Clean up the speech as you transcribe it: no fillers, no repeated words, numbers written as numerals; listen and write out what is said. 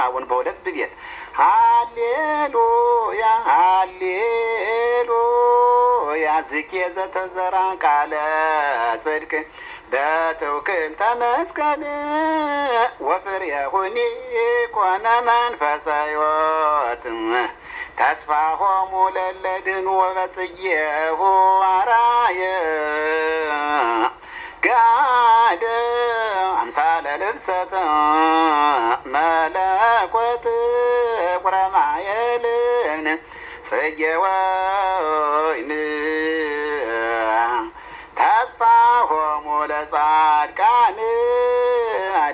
አሁን በሁለት ቤት ሃሌሉያ ሃሌሉያ ዝኬ ዘተዘራ ቃለ ጽድቅ በትውክል ተመስቀል ወፍሬሁኒ ኮነ መንፈሰ ሕይወት ተስፋሆሙ ለለድኅኑ ወበጽጌሁ አርአየ ጋደ አምሳለ ልብሰተ መለኮት ቁረማየ ልብን ጽጌ ወይን